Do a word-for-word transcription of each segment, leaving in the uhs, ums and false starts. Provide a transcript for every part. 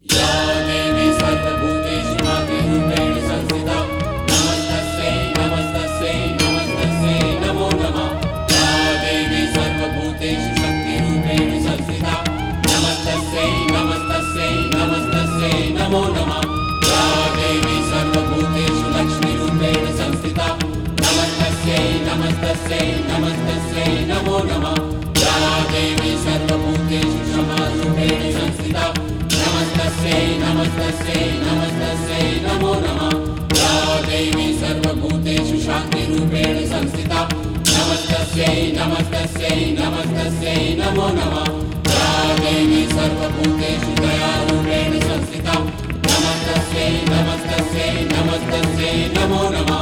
या देवी सर्वभूतेषु मातृरूपेण संस्थिता नमस्तस्यै नमस्तस्यै नमस्तस्यै नमो नमः। या देवी सर्वभूतेषु शक्तिरूपेण संस्थिता नमस्तस्यै नमस्तस्यै नमस्तस्यै नमो नमः। या देवी सर्वभूतेषु लक्ष्मीरूपेण संस्थिता नमस्तस्यै नमस्तस्यै नमस्तस्यै नमो नमः। या देवी सर्वभूतेषु क्षमारूपेण संस्थिता नमस्तस्यै नमस्तस्यै नमस्तस्यै नमो नमः। या देवी सर्वभूतेषु शान्तिरूपेण संस्थिता नमस्तस्यै नमस्तस्यै नमस्तस्यै नमो नमः। या देवी सर्वभूतेषु दयारूपेण संस्थिता नमस्तस्यै नमस्तस्यै नमस्तस्यै नमो नमः।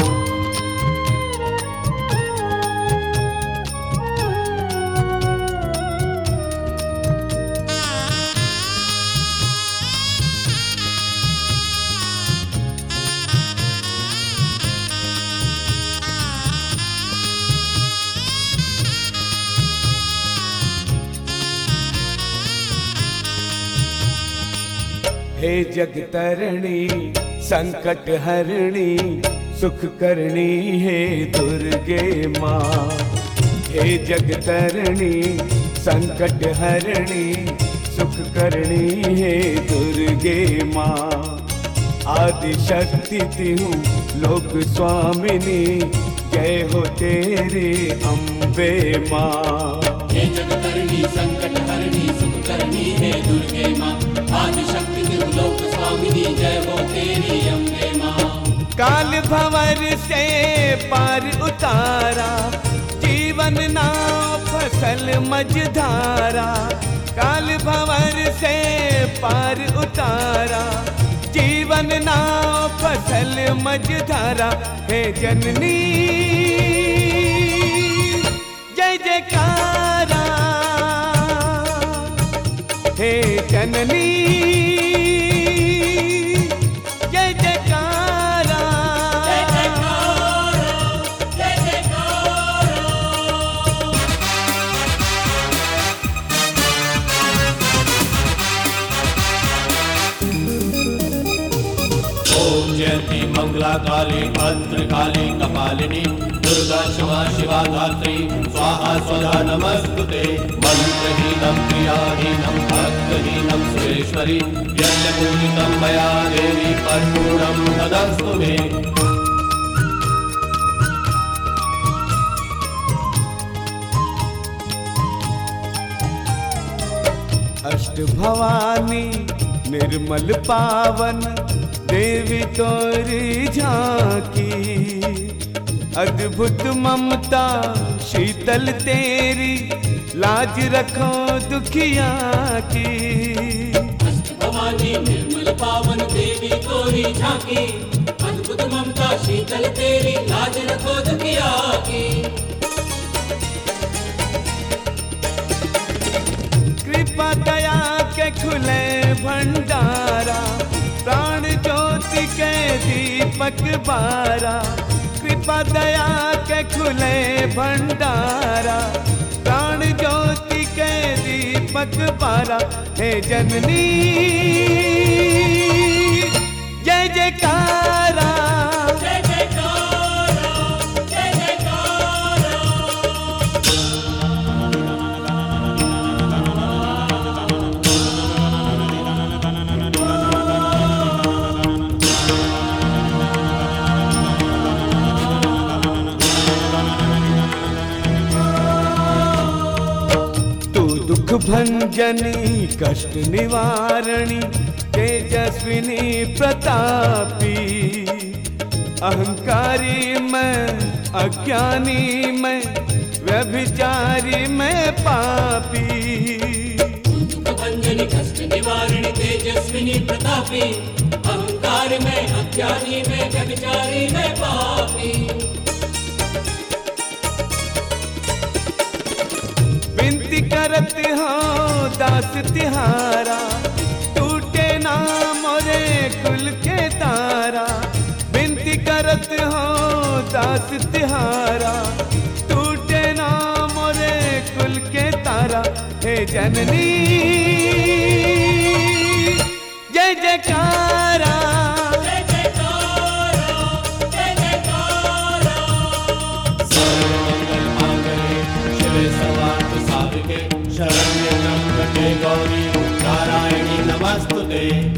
हे जगतरणी संकट हरणी सुख करणी हे दुर्गे माँ। हे जगतरणी संकट हरणी सुख करणी हे दुर्गे माँ। आदि शक्ति तिहूँ लोक स्वामिनी जय हो तेरी अम्बे माँ। हे जगतरणी संकट हरणी सुख करणी हे दुर्गे माँ। आदि शक्ति लोक स्वामिनी जय हो तेरी अम्बे माँ। काल भंवर से पार उतारा जीवन नाव फसल मझधारा। काल भंवर से पार उतारा जीवन नाव फसल मझधारा। हे जननी जय जयकारा। हे जननी जय जयकारा। जय जयकारा जय जयकारा। ओम जयंती मंगला काली भद्रकाली कपालिनी दुर्गा क्षमा शिवा धात्री स्वाहा स्वधा नमस्तुते। मंत्रहीनं क्रियाहीनं भक्तहीनं सुरेश्वरी यज्ञपूजितं मया देवी परिपूर्णं तदस्तु मे। अष्ट भवानी निर्मल पावन देवी तोरी झांकी। अद्भुत ममता शीतल तेरी लाज रखो दुखिया की। अष्ट भवानी निर्मल पावन देवी तोरी झांकी। अद्भुत ममता शीतल तेरी लाज रखो दुखिया की। कृपा दया के खुले भंडारा प्राण ज्योति के दीपक बारा। कृपा दया के खुले भंडारा प्राण ज्योति के दीपक बारा। हे जननी जय जयकारा। जय जयकारा जय जयकारा। दुख भंजनी कष्ट निवारणी तेजस्विनी प्रतापी। अहंकारी मैं अज्ञानी मैं व्यभिचारी मैं पापी। दुख भंजनी कष्ट निवारणी तेजस्विनी प्रतापी। अहंकार में अज्ञानी में व्यभिचारी में पापी। विनती करत हो दास तिहारा टूटे ना मोरे कुल के तारा। विनती करत हो दास तिहारा टूटे ना मोरे कुल के तारा। हे जननी नमस्तुते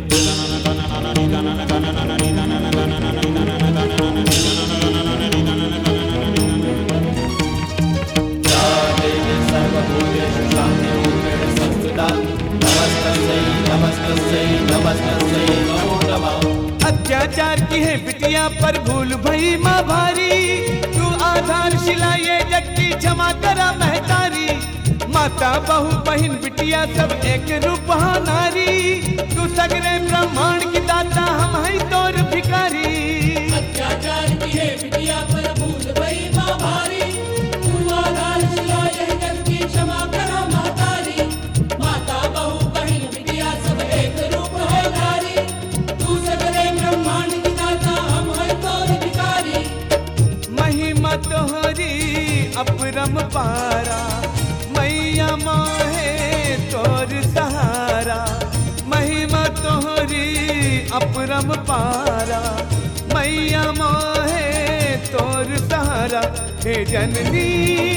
या देवी सर्वभूतेषु शान्तिरूपेण संस्थिता नमस्तस्यै नमस्तस्यै नमस्तस्यै नमो नमः। अत्याचार की है बिटिया पर भूल भई माँ भारी, तू आधारशिला ये जग की क्षमा करा महतारी। माता बहू बहन बिटिया सब एक रूप हा नारी, तू सगरे ब्रह्मांड की दाता हम है तोर भिखारी। अत्याचार की है बिटिया पर भूल भई माँ भारी, तू आधारशिला यह जग की क्षमा करा महतारी। माता बहू बहन बिटिया सब एक रूप है नारी, तू सगरे ब्रह्मांड की दाता हम है तोर भिखारी। महिमा तोहरी अपरम पारा, मैया मोहे तोर सहारा। महिमा तोहरी अपरम पारा, मैया मोहे तोर सहारा। हे जननी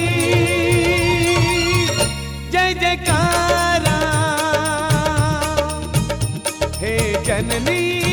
जय जयकारा, हे जननी